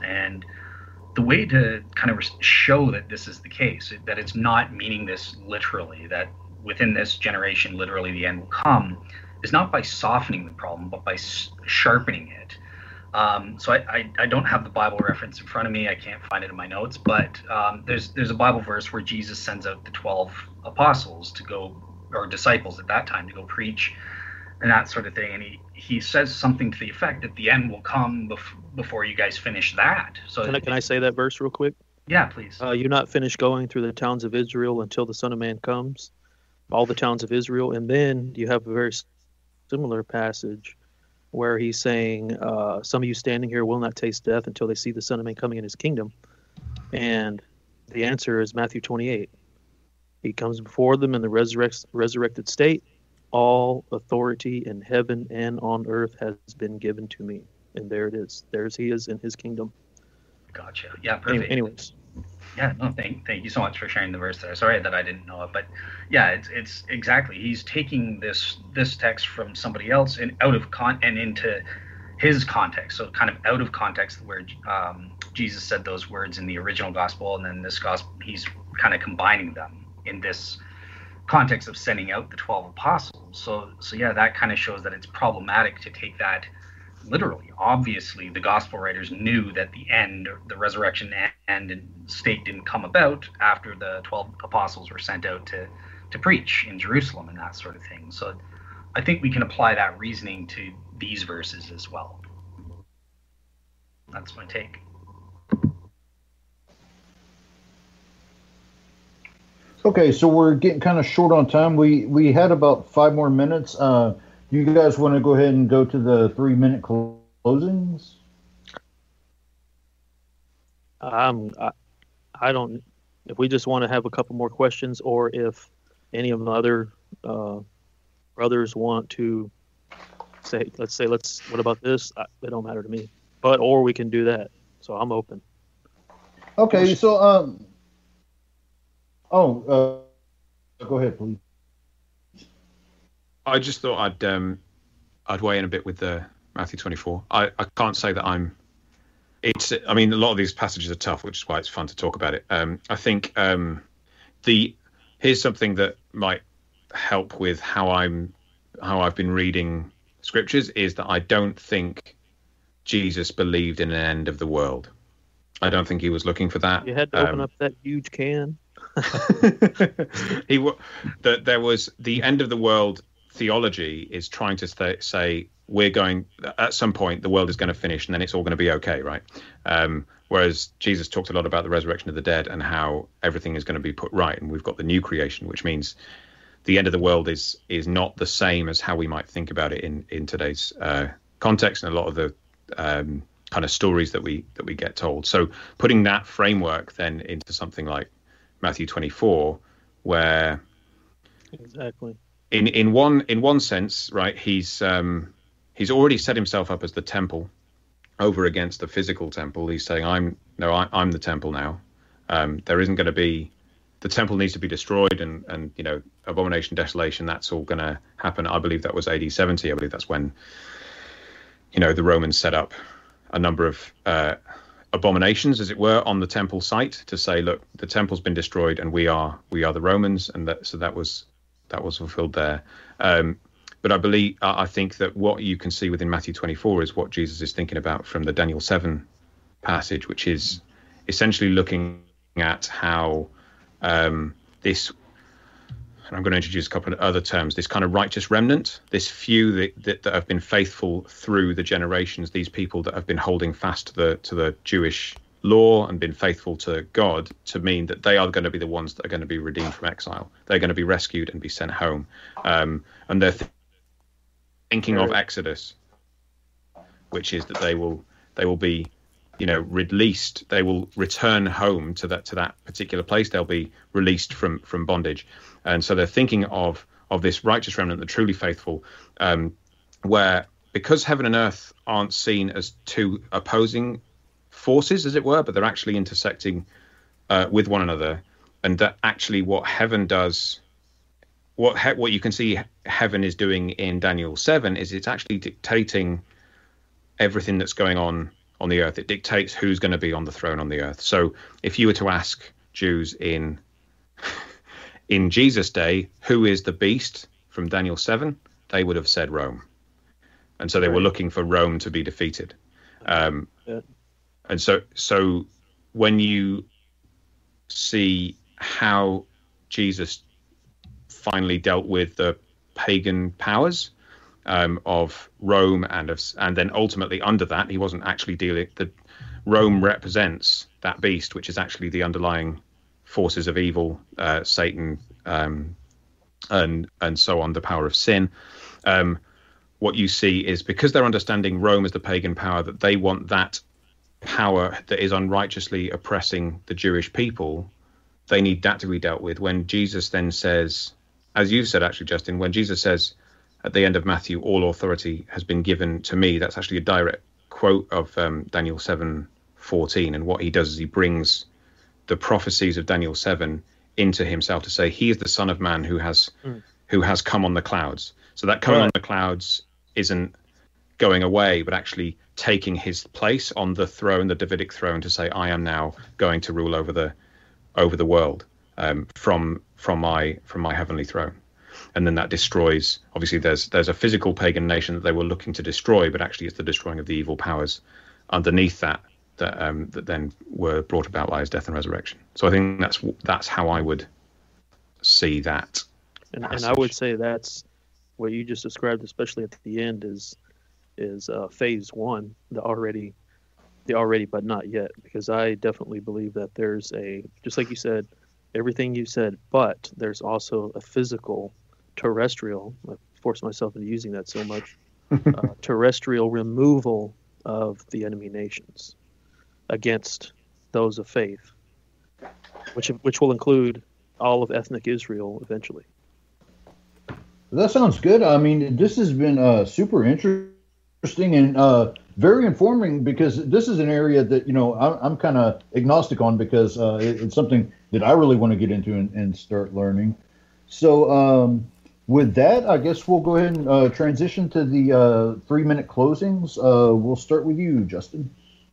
And the way to kind of show that this is the case, that it's not meaning this literally, that within this generation, literally the end will come, is not by softening the problem, but by sharpening it. Um, so I, I, I don't have the Bible reference in front of me. I can't find it in my notes, but um, there's there's a Bible verse where Jesus sends out the twelve apostles to go, or disciples at that time, to go preach and that sort of thing. And he, he says something to the effect that the end will come bef- before you guys finish that. So can I, can I say that verse real quick? Yeah, please. Uh, you not finish going through the towns of Israel until the Son of Man comes, all the towns of Israel. And then you have a very similar passage where he's saying, uh, some of you standing here will not taste death until they see the Son of Man coming in his kingdom. And the answer is Matthew twenty-eight. He comes before them in the resurrect, resurrected state. All authority in heaven and on earth has been given to me. And there it is. There's he is in his kingdom. Gotcha. Yeah, perfect. Anyways. Yeah, no, thank thank you so much for sharing the verse there. Sorry that I didn't know it, but yeah, it's it's exactly. He's taking this this text from somebody else and out of con and into his context. So kind of out of context where um, Jesus said those words in the original gospel, and then this gospel, he's kind of combining them in this context of sending out the twelve apostles. So so yeah, that kind of shows that it's problematic to take that literally. Obviously, the gospel writers knew that the end, the resurrection end and state didn't come about after the twelve apostles were sent out to, to preach in Jerusalem and that sort of thing. So I think we can apply that reasoning to these verses as well. That's my take. Okay, so we're getting kind of short on time. We we had about five more minutes. Uh, you guys want to go ahead and go to the three-minute closings? Um, I, I don't. If we just want to have a couple more questions, or if any of the other uh, brothers want to say, let's say, let's. What about this? I, it don't matter to me. But or we can do that. So I'm open. Okay, so um. Oh, uh, go ahead, please. I just thought I'd um, I'd weigh in a bit with the Matthew twenty-four. I, I can't say that I'm. It's. I mean, a lot of these passages are tough, which is why it's fun to talk about it. Um, I think um, the here's something that might help with how I'm how I've been reading scriptures is that I don't think Jesus believed in an end of the world. I don't think he was looking for that. You had to open um, up that huge can. he that there was the end of the world theology is trying to th- say we're going at some point the world is going to finish and then it's all going to be okay, right? Um, whereas Jesus talked a lot about the resurrection of the dead and how everything is going to be put right, and we've got the new creation, which means the end of the world is is not the same as how we might think about it in in today's uh, context and a lot of the um, kind of stories that we that we get told. So putting that framework then into something like Matthew twenty-four, where exactly in in one in one sense, right, he's um he's already set himself up as the temple over against the physical temple. He's saying, I'm no I, I'm the temple now. Um there isn't going to be, the temple needs to be destroyed, and and you know, abomination, desolation, that's all going to happen. I believe that was A D seventy. I believe that's when, you know, the Romans set up a number of uh abominations, as it were, on the temple site to say, look, the temple's been destroyed and we are we are the Romans, and that so that was that was fulfilled there. Um, but I believe I think that what you can see within Matthew twenty-four is what Jesus is thinking about from the Daniel seven passage, which is essentially looking at how um, this, and I'm going to introduce a couple of other terms, this kind of righteous remnant, this few that, that, that have been faithful through the generations, these people that have been holding fast to the to the Jewish law and been faithful to God, to mean that they are going to be the ones that are going to be redeemed from exile. They're going to be rescued and be sent home. Um, and they're th- thinking of Exodus, which is that they will they will be, you know, released. They will return home to that to that particular place. They'll be released from from bondage. And so they're thinking of of this righteous remnant, the truly faithful, um, where because heaven and earth aren't seen as two opposing forces, as it were, but they're actually intersecting uh, with one another, and that actually what heaven does, what he- what you can see heaven is doing in Daniel seven is it's actually dictating everything that's going on on the earth. It dictates who's going to be on the throne on the earth. So if you were to ask Jews in in Jesus' day, who is the beast from Daniel seven, they would have said Rome. And so they right. were looking for Rome to be defeated. Um, yeah. And so, so when you see how Jesus finally dealt with the pagan powers um, of Rome and of, and then ultimately under that, he wasn't actually dealing. The Rome represents that beast, which is actually the underlying forces of evil, uh, Satan, um, and and so on, the power of sin. Um, what you see is because they're understanding Rome as the pagan power, that they want that power that is unrighteously oppressing the Jewish people. They need that to be dealt with. When Jesus then says, as you said, actually, Justin, when Jesus says at the end of Matthew, all authority has been given to me, that's actually a direct quote of um, Daniel seven fourteen. And what he does is he brings the prophecies of Daniel seven into himself to say he is the Son of Man who has mm. who has come on the clouds. So that coming right. on the clouds isn't going away, but actually taking his place on the throne, the Davidic throne, to say, I am now going to rule over the over the world um, from from my from my heavenly throne. And then that destroys, obviously there's there's a physical pagan nation that they were looking to destroy, but actually it's the destroying of the evil powers underneath that that um, that then were brought about by his death and resurrection. So I think that's that's how I would see that. And, and I would say that's what you just described, especially at the end, is is uh, phase one, the already, the already but not yet. Because I definitely believe that there's a, just like you said, everything you said, but there's also a physical, terrestrial. I forced myself into using that so much. uh, terrestrial removal of the enemy nations against those of faith, which which will include all of ethnic Israel eventually. That sounds good. I mean, this has been uh, super interesting and uh, very informing, because this is an area that, you know, I'm, I'm kind of agnostic on, because uh, it, it's something that I really want to get into and, and start learning. So um, with that, I guess we'll go ahead and uh, transition to the uh, three-minute closings. Uh, we'll start with you, Justin.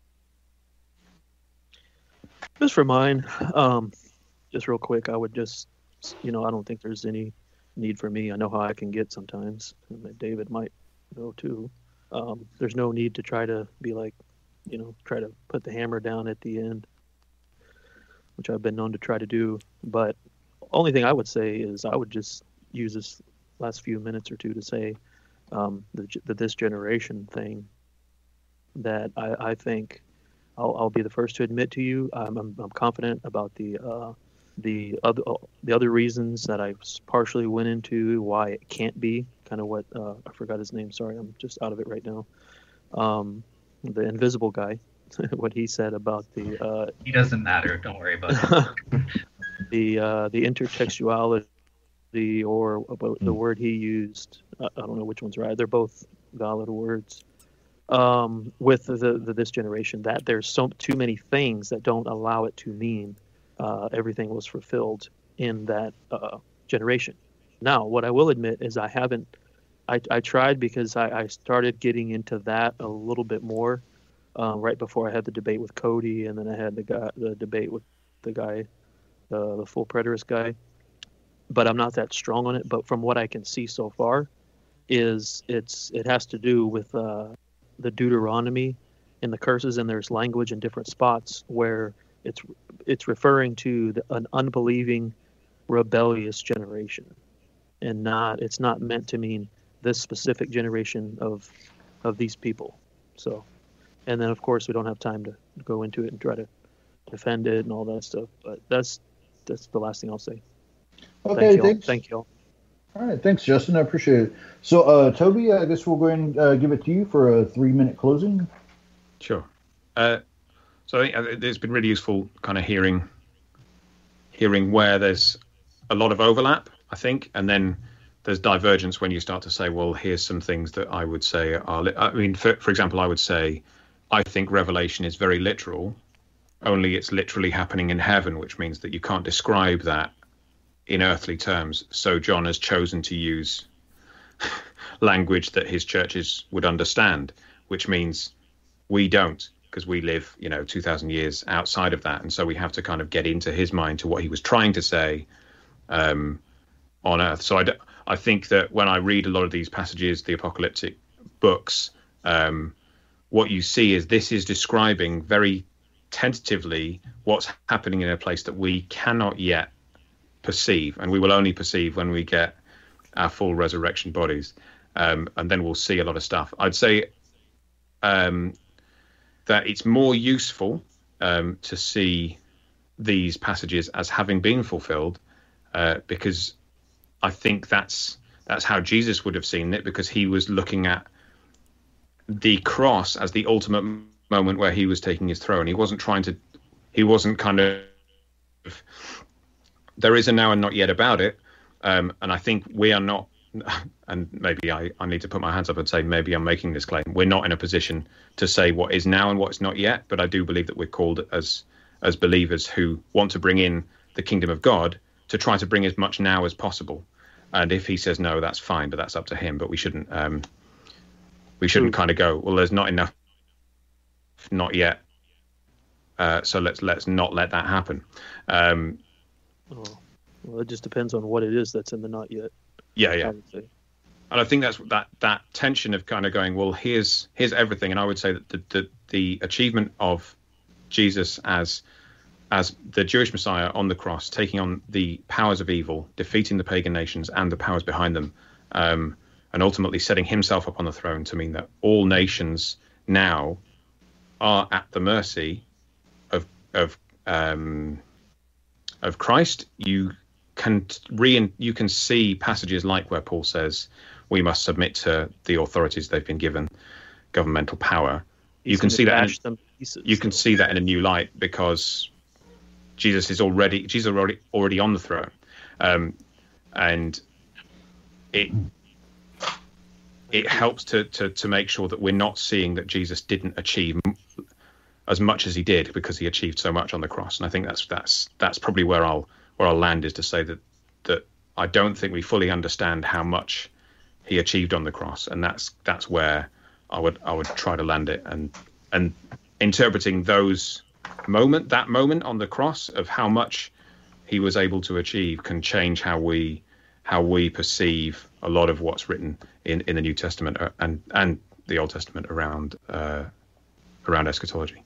Just for mine, um, just real quick, I would just, you know, I don't think there's any need for me. I know how I can get sometimes, and David might know too. Um, there's no need to try to be like, you know, try to put the hammer down at the end, which I've been known to try to do. But only thing I would say is I would just use this last few minutes or two to say um, the, the this generation thing that I, I think I'll, I'll be the first to admit to you. I'm, I'm, I'm confident about the uh, the other the other reasons that I partially went into why it can't be. Kind of what uh, I forgot his name. Sorry, I'm just out of it right now. Um, the invisible guy, what he said about the. Uh, he doesn't matter. Don't worry about it. the uh, the intertextuality, or about the word he used. I, I don't know which one's right. They're both valid words. Um, with the, the this generation, that there's so too many things that don't allow it to mean uh, everything was fulfilled in that uh, generation. Now, what I will admit is I haven't. I, I tried because I, I started getting into that a little bit more uh, right before I had the debate with Cody, and then I had the guy, the debate with the guy, the, the full preterist guy. But I'm not that strong on it. But from what I can see so far, is it's it has to do with uh, the Deuteronomy and the curses, and there's language in different spots where it's it's referring to the, an unbelieving, rebellious generation, and not it's not meant to mean this specific generation of of these people. So, and then of course we don't have time to go into it and try to defend it and all that stuff. But that's that's the last thing I'll say. Okay, Thank you thanks. Thank you all. All right, thanks, Justin. I appreciate it. So, uh, Toby, I guess we'll go ahead and uh, give it to you for a three-minute closing. Sure. Uh, so I think it's been really useful kind of hearing hearing where there's a lot of overlap, I think, and then there's divergence when you start to say, well, here's some things that I would say are, li- I mean, for, for example, I would say, I think Revelation is very literal, only it's literally happening in heaven, which means that you can't describe that in earthly terms. So John has chosen to use language that his churches would understand, which means we don't. because we live, you know, two thousand years outside of that. And so we have to kind of get into his mind to what he was trying to say um, on earth. So I, d- I think that when I read a lot of these passages, the apocalyptic books, um, what you see is this is describing very tentatively what's happening in a place that we cannot yet perceive, and we will only perceive when we get our full resurrection bodies, um, and then we'll see a lot of stuff. I'd say um, that it's more useful um, to see these passages as having been fulfilled, uh, because I think that's that's how Jesus would have seen it, because he was looking at the cross as the ultimate moment where he was taking his throne. He wasn't trying to, he wasn't kind of, there is a now and not yet about it. Um, and I think we are not, and maybe I, I need to put my hands up and say, maybe I'm making this claim. We're not in a position to say what is now and what's not yet, but I do believe that we're called as, as believers who want to bring in the kingdom of God to try to bring as much now as possible. And if he says no, that's fine, but that's up to him. But we shouldn't, um, we shouldn't kind of go, well, there's not enough, not yet. Uh, so let's let's not let that happen. Um, oh, well, it just depends on what it is that's in the not yet. Yeah, yeah. And I think that's that that tension of kind of going, well, here's here's everything. And I would say that the the, the achievement of Jesus as as the Jewish Messiah on the cross, taking on the powers of evil, defeating the pagan nations and the powers behind them, um, and ultimately setting himself up on the throne to mean that all nations now are at the mercy of of um, of Christ. You can re you can see passages like where Paul says we must submit to the authorities they've been given governmental power. He's you can see that in, pieces, you can see that in a new light, because Jesus is already Jesus is already already on the throne, um, and it. It helps to, to to make sure that we're not seeing that Jesus didn't achieve as much as he did because he achieved so much on the cross. And I think that's that's that's probably where I'll where I'll land, is to say that that I don't think we fully understand how much he achieved on the cross, and that's that's where I would I would try to land it, and and interpreting those moment that moment on the cross of how much he was able to achieve can change how we how we perceive a lot of what's written in, in the New Testament and and the Old Testament around uh, around eschatology.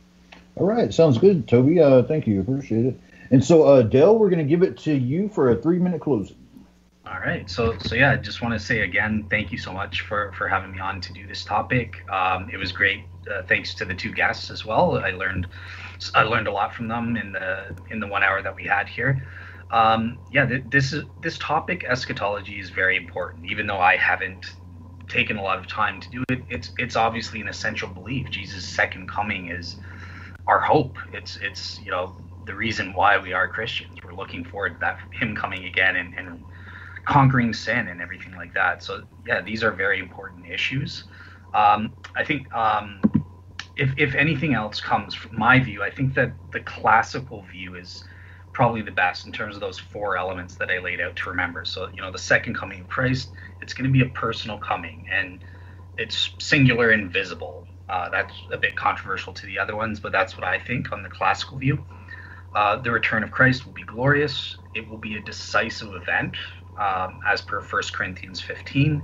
All right, sounds good, Toby. Uh, thank you, appreciate it. And so, uh, Dale, we're going to give it to you for a three-minute closing. All right, so so yeah, I just want to say again, thank you so much for for having me on to do this topic. Um, it was great. Uh, thanks to the two guests as well. I learned I learned a lot from them in the in the one hour that we had here. Um, yeah, th- this is this topic, eschatology, is very important. Even though I haven't taken a lot of time to do it, it's it's obviously an essential belief. Jesus' second coming is our hope. It's it's you know the reason why we are Christians. We're looking forward to that, him coming again and, and conquering sin and everything like that. So yeah, these are very important issues. Um, I think um, if if anything else comes from my view, I think that the classical view is probably the best in terms of those four elements that I laid out to remember. So, you know, the second coming of Christ, it's going to be a personal coming, and it's singular and visible. Uh, that's a bit controversial to the other ones, but that's what I think on the classical view. Uh, the return of Christ will be glorious. It will be a decisive event, um, as per First Corinthians fifteen,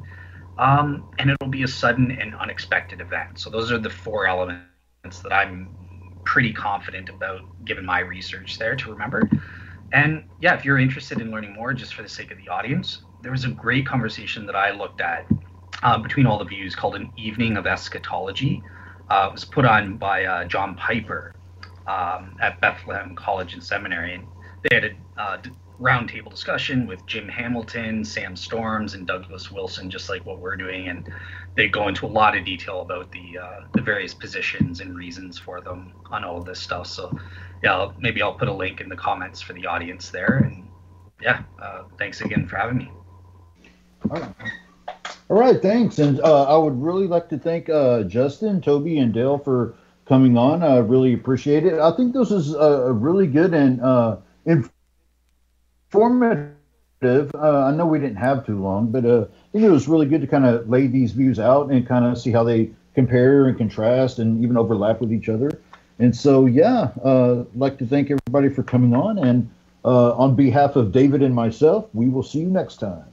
um, and it'll be a sudden and unexpected event. So those are the four elements that I'm pretty confident about, given my research there, to remember. And yeah, if you're interested in learning more, just for the sake of the audience, there was a great conversation that I looked at uh, between all the views called An Evening of Eschatology. Uh, it was put on by uh, John Piper um, at Bethlehem College and Seminary. And they had a uh, roundtable discussion with Jim Hamilton, Sam Storms, and Douglas Wilson, just like what we're doing. And they go into a lot of detail about the uh, the various positions and reasons for them on all of this stuff. So yeah, I'll, maybe I'll put a link in the comments for the audience there. And yeah, uh, thanks again for having me. All right, all right thanks. And uh, I would really like to thank uh, Justin, Toby, and Dale for coming on. I really appreciate it. I think this is a really good and uh, informative. Uh, I know we didn't have too long, but uh, I think it was really good to kind of lay these views out and kind of see how they compare and contrast and even overlap with each other. And so, yeah, uh, I'd like to thank everybody for coming on. And uh, on behalf of David and myself, we will see you next time.